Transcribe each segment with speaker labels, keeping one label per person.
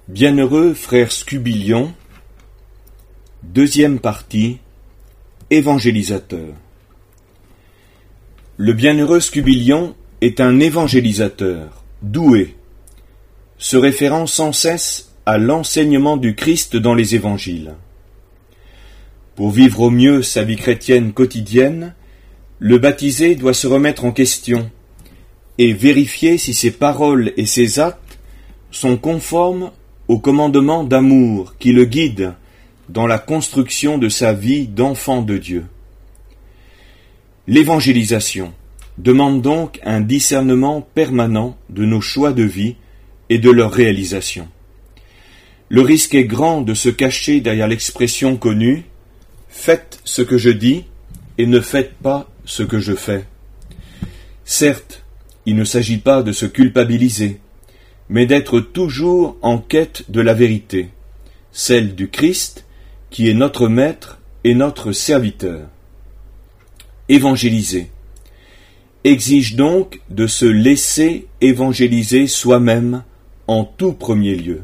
Speaker 1: Bienheureux frère Scubilion, deuxième partie, évangélisateur. Le bienheureux Scubilion est un évangélisateur, doué, se référant sans cesse à l'enseignement du Christ dans les évangiles. Pour vivre au mieux sa vie chrétienne quotidienne, le baptisé doit se remettre en question et vérifier si ses paroles et ses actes sont conformes au commandement d'amour qui le guide dans la construction de sa vie d'enfant de Dieu. L'évangélisation demande donc un discernement permanent de nos choix de vie et de leur réalisation. Le risque est grand de se cacher derrière l'expression connue « Faites ce que je dis et ne faites pas ce que je fais ». Certes, il ne s'agit pas de se culpabiliser, mais d'être toujours en quête de la vérité, celle du Christ, qui est notre maître et notre serviteur. Évangéliser exige donc de se laisser évangéliser soi-même en tout premier lieu.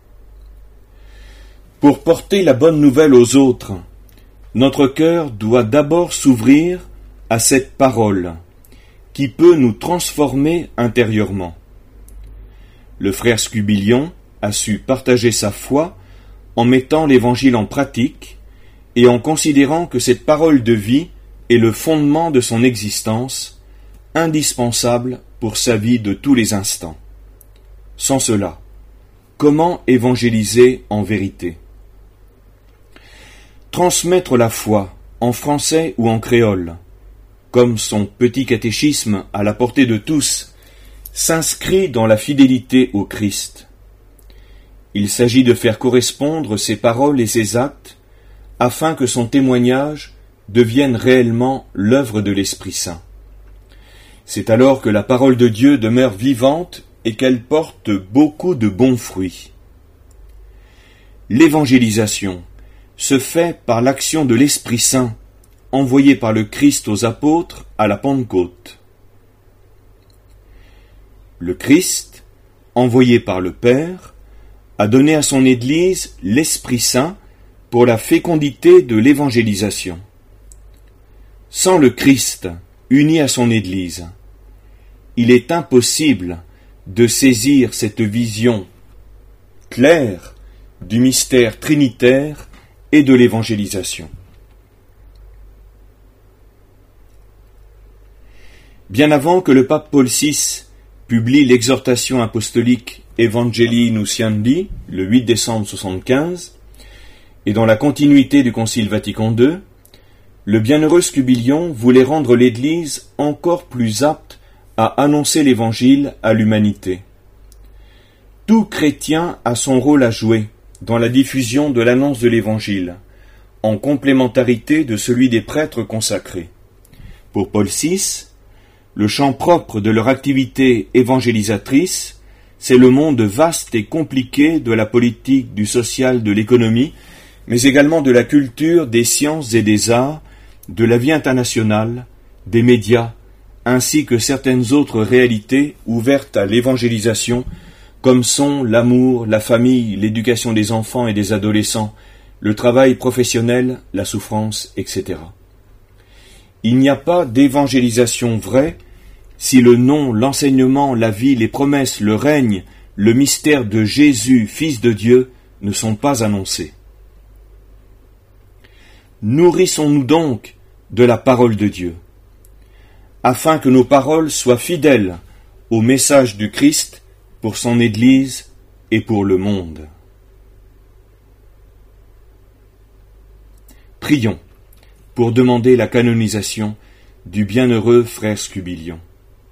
Speaker 1: Pour porter la bonne nouvelle aux autres, notre cœur doit d'abord s'ouvrir à cette parole qui peut nous transformer intérieurement. Le frère Scubilion a su partager sa foi en mettant l'Évangile en pratique et en considérant que cette parole de vie est le fondement de son existence, indispensable pour sa vie de tous les instants. Sans cela, comment évangéliser en vérité ? Transmettre la foi en français ou en créole, comme son petit catéchisme à la portée de tous, s'inscrit dans la fidélité au Christ. Il s'agit de faire correspondre ses paroles et ses actes afin que son témoignage devienne réellement l'œuvre de l'Esprit Saint. C'est alors que la parole de Dieu demeure vivante et qu'elle porte beaucoup de bons fruits. L'évangélisation se fait par l'action de l'Esprit Saint, envoyé par le Christ aux apôtres à la Pentecôte. Le Christ, envoyé par le Père, a donné à son Église l'Esprit Saint pour la fécondité de l'évangélisation. Sans le Christ, uni à son Église, il est impossible de saisir cette vision claire du mystère trinitaire et de l'évangélisation. Bien avant que le pape Paul VI publie l'exhortation apostolique Evangelii Nunciandi, le 8 décembre 1975, et dans la continuité du Concile Vatican II, le bienheureux Scubilion voulait rendre l'Église encore plus apte à annoncer l'Évangile à l'humanité. Tout chrétien a son rôle à jouer dans la diffusion de l'annonce de l'Évangile, en complémentarité de celui des prêtres consacrés. Pour Paul VI, le champ propre de leur activité évangélisatrice, c'est le monde vaste et compliqué de la politique, du social, de l'économie, mais également de la culture, des sciences et des arts, de la vie internationale, des médias, ainsi que certaines autres réalités ouvertes à l'évangélisation, comme sont l'amour, la famille, l'éducation des enfants et des adolescents, le travail professionnel, la souffrance, etc. Il n'y a pas d'évangélisation vraie si le nom, l'enseignement, la vie, les promesses, le règne, le mystère de Jésus, Fils de Dieu, ne sont pas annoncés. Nourrissons-nous donc de la parole de Dieu, afin que nos paroles soient fidèles au message du Christ pour son Église et pour le monde. Prions pour demander la canonisation du bienheureux frère Scubilion.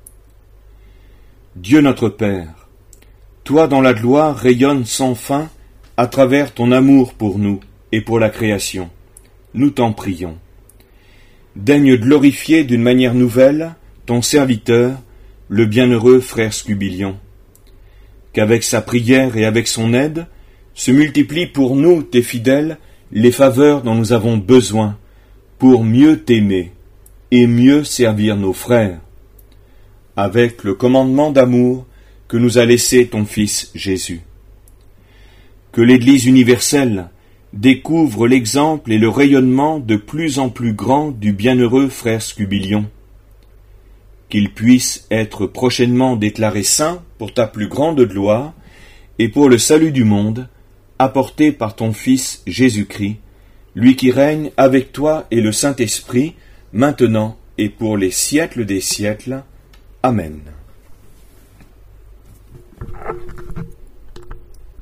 Speaker 1: Dieu notre Père, toi dans la gloire rayonnes sans fin à travers ton amour pour nous et pour la création. Nous t'en prions. Daigne glorifier d'une manière nouvelle ton serviteur, le bienheureux frère Scubilion. Qu'avec sa prière et avec son aide, se multiplient pour nous, tes fidèles, les faveurs dont nous avons besoin, pour mieux t'aimer et mieux servir nos frères, avec le commandement d'amour que nous a laissé ton Fils Jésus. que l'Église universelle découvre l'exemple et le rayonnement de plus en plus grand du bienheureux frère Scubilion. Qu'il puisse être prochainement déclaré saint pour ta plus grande gloire et pour le salut du monde, apporté par ton Fils Jésus-Christ, lui qui règne avec toi et le Saint-Esprit, maintenant et pour les siècles des siècles. Amen.